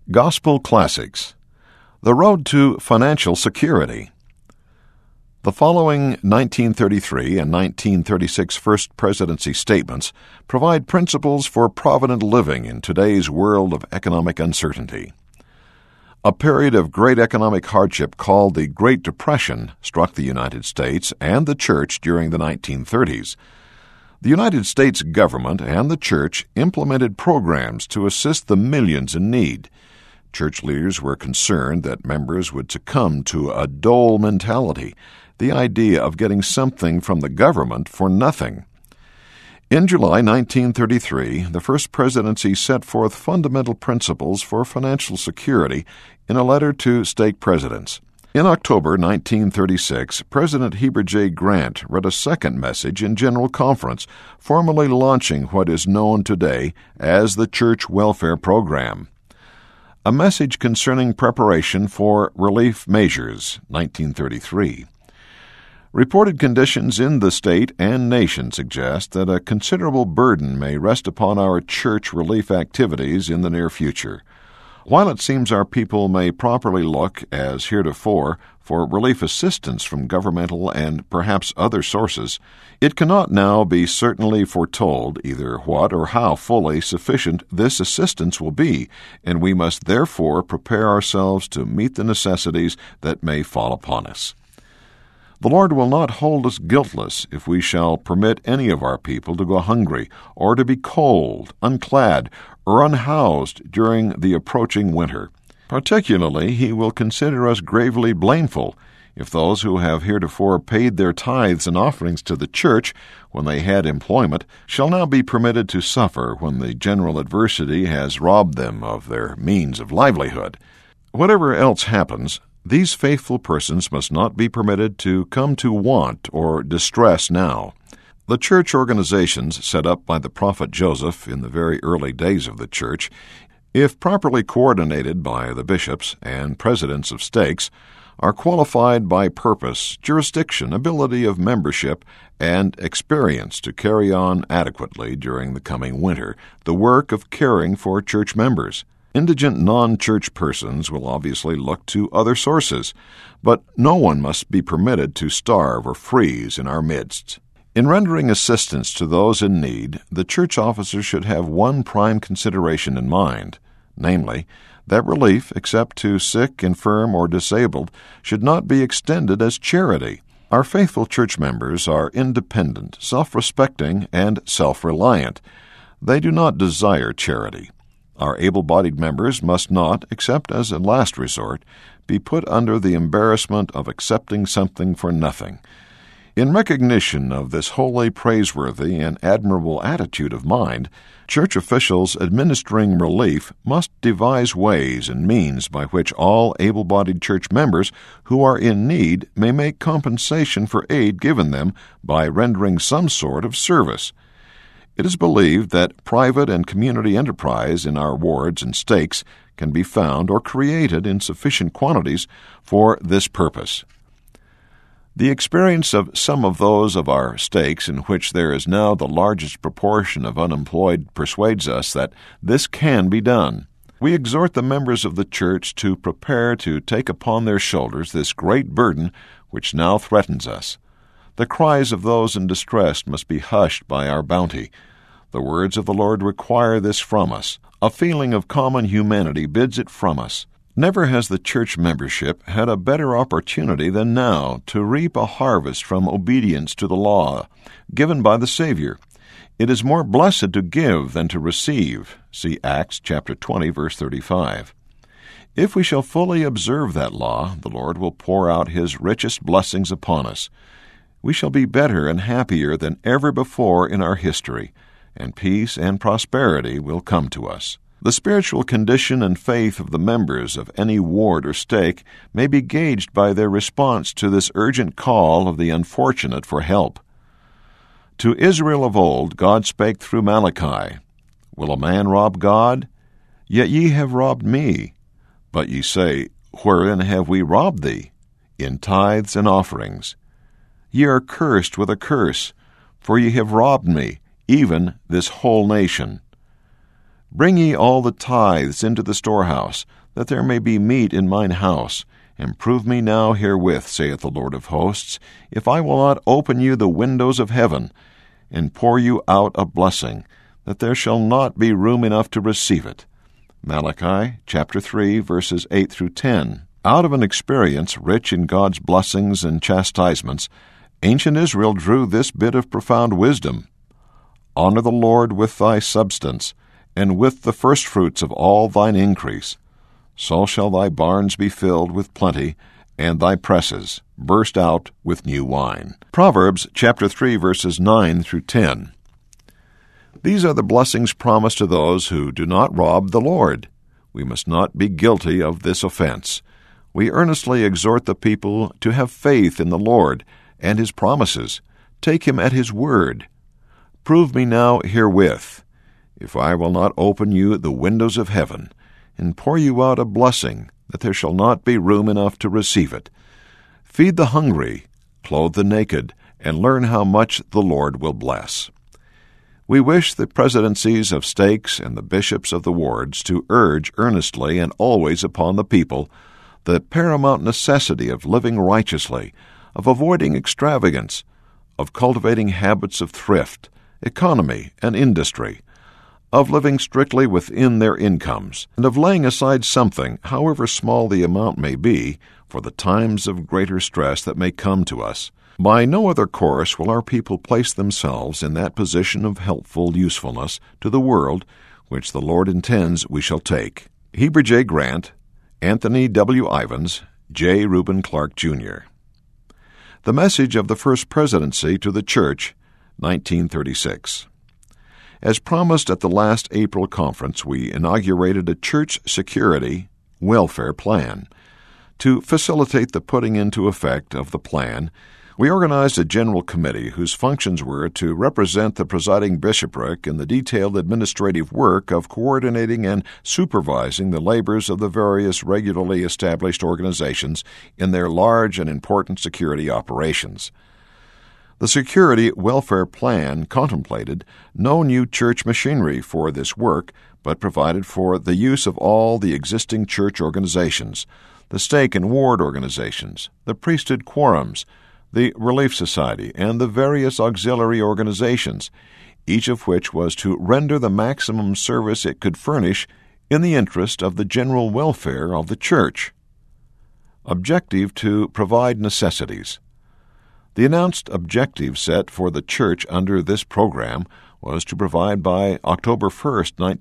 Gospel Classics: The Road to Financial Security. The following 1933 and 1936 First Presidency statements provide principles for provident living in today's world of economic uncertainty. A period of great economic hardship called the Great Depression struck the United States and the Church during the 1930s. The United States government and the Church implemented programs to assist the millions in need. Church leaders were concerned that members would succumb to a dole mentality, the idea of getting something from the government for nothing. In July 1933, the First Presidency set forth fundamental principles for financial security in a letter to stake presidents. In October 1936, President Heber J. Grant read a second message in General Conference, formally launching what is known today as the Church Welfare Program. A message concerning preparation for relief measures, 1933. Reported conditions in the state and nation suggest that a considerable burden may rest upon our church relief activities in the near future. While it seems our people may properly look, as heretofore, for relief assistance from governmental and perhaps other sources, it cannot now be certainly foretold either what or how fully sufficient this assistance will be, and we must therefore prepare ourselves to meet the necessities that may fall upon us. The Lord will not hold us guiltless if we shall permit any of our people to go hungry, or to be cold, unclad, or unhoused during the approaching winter. Particularly, He will consider us gravely blameful if those who have heretofore paid their tithes and offerings to the church when they had employment shall now be permitted to suffer when the general adversity has robbed them of their means of livelihood. Whatever else happens, these faithful persons must not be permitted to come to want or distress now. The church organizations set up by the prophet Joseph in the very early days of the church, if properly coordinated by the bishops and presidents of stakes, are qualified by purpose, jurisdiction, ability of membership, and experience to carry on adequately during the coming winter the work of caring for church members. Indigent non-church persons will obviously look to other sources, but no one must be permitted to starve or freeze in our midst. In rendering assistance to those in need, the church officer should have one prime consideration in mind, namely, that relief, except to sick, infirm, or disabled, should not be extended as charity. Our faithful church members are independent, self-respecting, and self-reliant. They do not desire charity. Our able-bodied members must not, except as a last resort, be put under the embarrassment of accepting something for nothing. In recognition of this wholly praiseworthy and admirable attitude of mind, church officials administering relief must devise ways and means by which all able-bodied church members who are in need may make compensation for aid given them by rendering some sort of service. It is believed that private and community enterprise in our wards and stakes can be found or created in sufficient quantities for this purpose. The experience of some of those of our stakes in which there is now the largest proportion of unemployed persuades us that this can be done. We exhort the members of the church to prepare to take upon their shoulders this great burden which now threatens us. The cries of those in distress must be hushed by our bounty. The words of the Lord require this from us. A feeling of common humanity bids it from us. Never has the church membership had a better opportunity than now to reap a harvest from obedience to the law given by the Savior. It is more blessed to give than to receive. See Acts chapter 20, verse 35. If we shall fully observe that law, the Lord will pour out His richest blessings upon us. We shall be better and happier than ever before in our history, and peace and prosperity will come to us. The spiritual condition and faith of the members of any ward or stake may be gauged by their response to this urgent call of the unfortunate for help. To Israel of old God spake through Malachi, Will a man rob God? Yet ye have robbed me. But ye say, Wherein have we robbed thee? In tithes and offerings. Ye are cursed with a curse, for ye have robbed me, even this whole nation. Bring ye all the tithes into the storehouse, that there may be meat in mine house. And prove me now herewith, saith the Lord of hosts, if I will not open you the windows of heaven, and pour you out a blessing, that there shall not be room enough to receive it. Malachi chapter 3, verses 8 through 10. Out of an experience rich in God's blessings and chastisements, ancient Israel drew this bit of profound wisdom. Honor the Lord with thy substance, and with the firstfruits of all thine increase. So shall thy barns be filled with plenty, and thy presses burst out with new wine. Proverbs chapter 3, verses 9 through 10. These are the blessings promised to those who do not rob the Lord. We must not be guilty of this offense. We earnestly exhort the people to have faith in the Lord and His promises. Take Him at His word. Prove me now herewith, if I will not open you the windows of heaven, and pour you out a blessing, that there shall not be room enough to receive it. Feed the hungry, clothe the naked, and learn how much the Lord will bless. We wish the presidencies of stakes and the bishops of the wards to urge earnestly and always upon the people the paramount necessity of living righteously, of avoiding extravagance, of cultivating habits of thrift, economy, and industry, of living strictly within their incomes, and of laying aside something, however small the amount may be, for the times of greater stress that may come to us. By no other course will our people place themselves in that position of helpful usefulness to the world which the Lord intends we shall take. Heber J. Grant, Anthony W. Ivins, J. Reuben Clark, Jr. The Message of the First Presidency to the Church, 1936. As promised at the last April conference, we inaugurated a church security welfare plan. To facilitate the putting into effect of the plan, we organized a general committee whose functions were to represent the presiding bishopric in the detailed administrative work of coordinating and supervising the labors of the various regularly established organizations in their large and important security operations. The Security Welfare Plan contemplated no new church machinery for this work, but provided for the use of all the existing church organizations, the stake and ward organizations, the priesthood quorums, the Relief Society, and the various auxiliary organizations, each of which was to render the maximum service it could furnish in the interest of the general welfare of the church. Objective to provide necessities. The announced objective set for the church under this program was to provide by October 1,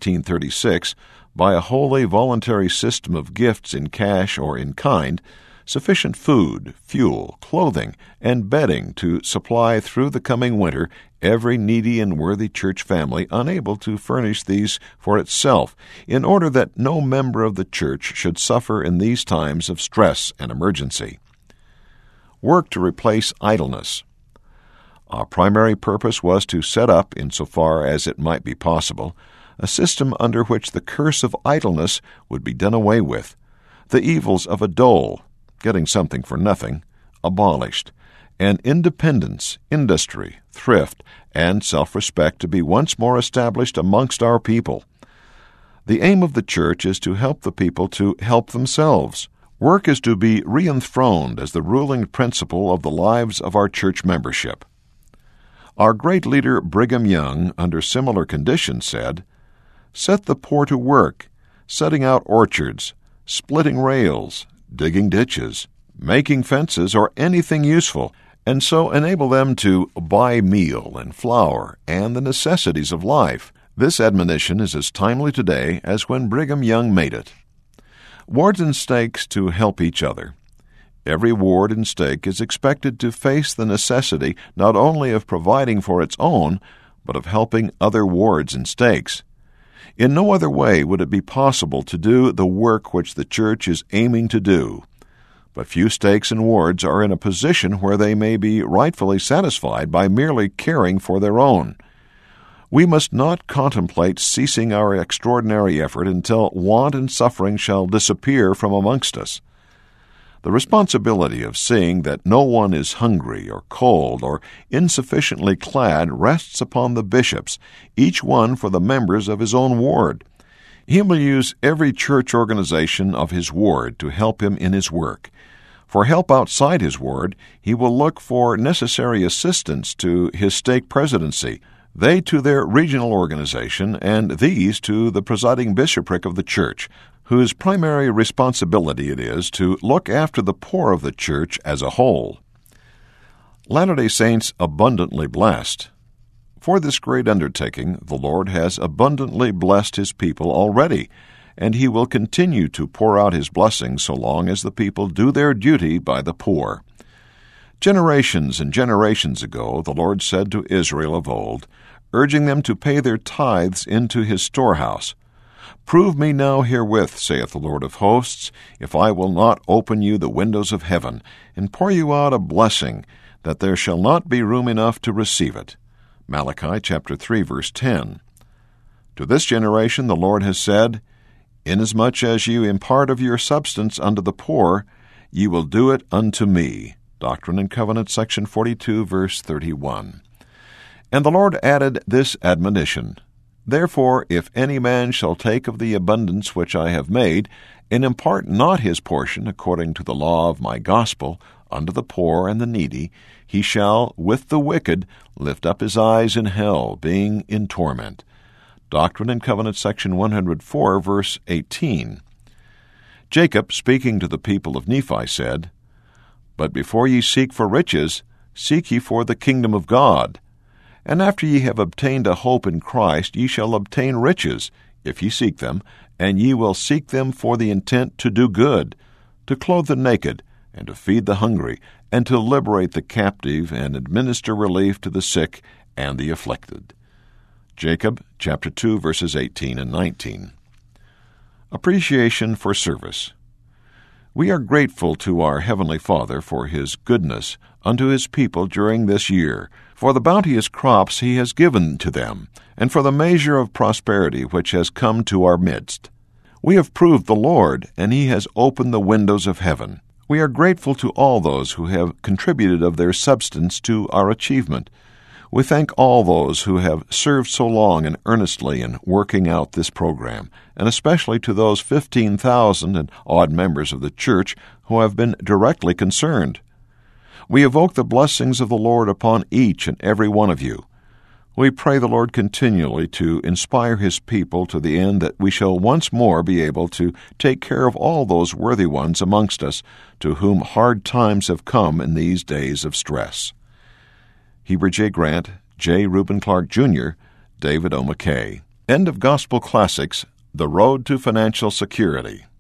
1936, by a wholly voluntary system of gifts in cash or in kind, sufficient food, fuel, clothing, and bedding to supply through the coming winter every needy and worthy church family unable to furnish these for itself, in order that no member of the church should suffer in these times of stress and emergency. Work to replace idleness. Our primary purpose was to set up, insofar as it might be possible, a system under which the curse of idleness would be done away with, the evils of a dole, getting something for nothing, abolished, and independence, industry, thrift, and self-respect to be once more established amongst our people. The aim of the church is to help the people to help themselves. Work is to be re-enthroned as the ruling principle of the lives of our church membership. Our great leader Brigham Young, under similar conditions, said, "Set the poor to work, setting out orchards, splitting rails, digging ditches, making fences, or anything useful, and so enable them to buy meal and flour and the necessities of life." This admonition is as timely today as when Brigham Young made it. Wards and stakes to help each other. Every ward and stake is expected to face the necessity not only of providing for its own, but of helping other wards and stakes. In no other way would it be possible to do the work which the church is aiming to do. But few stakes and wards are in a position where they may be rightfully satisfied by merely caring for their own. We must not contemplate ceasing our extraordinary effort until want and suffering shall disappear from amongst us. The responsibility of seeing that no one is hungry or cold or insufficiently clad rests upon the bishops, each one for the members of his own ward. He will use every church organization of His Ward to help him in his work. For help outside His Ward, He will look for necessary assistants to His stake presidency, they to their regional organization, and these to the presiding bishopric of the church, whose primary responsibility it is to look after the poor of the church as a whole. Latter-day Saints abundantly blessed. For this great undertaking, the Lord has abundantly blessed His people already, and He will continue to pour out His blessings so long as the people do their duty by the poor. Generations and generations ago, the Lord said to Israel of old, urging them to pay their tithes into His storehouse, "Prove me now herewith, saith the Lord of hosts, if I will not open you the windows of heaven, and pour you out a blessing, that there shall not be room enough to receive it." Malachi chapter 3, verse 10. To this generation the Lord has said, "Inasmuch as you impart of your substance unto the poor, ye will do it unto me." Doctrine and Covenants, section 42, verse 31. And the Lord added this admonition, "Therefore, if any man shall take of the abundance which I have made, and impart not his portion according to the law of my gospel unto the poor and the needy, he shall, with the wicked, lift up his eyes in hell, being in torment." Doctrine and Covenants, section 104, verse 18. Jacob, speaking to the people of Nephi, said, "But before ye seek for riches, seek ye for the kingdom of God. And after ye have obtained a hope in Christ, ye shall obtain riches, if ye seek them, and ye will seek them for the intent to do good, to clothe the naked, and to feed the hungry, and to liberate the captive, and administer relief to the sick and the afflicted." Jacob chapter 2, verses 18 and 19. Appreciation for service. We are grateful to our Heavenly Father for His goodness unto His people during this year, for the bounteous crops He has given to them, and for the measure of prosperity which has come to our midst. We have proved the Lord, and He has opened the windows of heaven. We are grateful to all those who have contributed of their substance to our achievement. We thank all those who have served so long and earnestly in working out this program, and especially to those 15,000 and odd members of the church who have been directly concerned. We evoke the blessings of the Lord upon each and every one of you. We pray the Lord continually to inspire His people to the end that we shall once more be able to take care of all those worthy ones amongst us to whom hard times have come in these days of stress. Heber J. Grant, J. Reuben Clark, Jr., David O. McKay. End of Gospel Classics, The Road to Financial Security.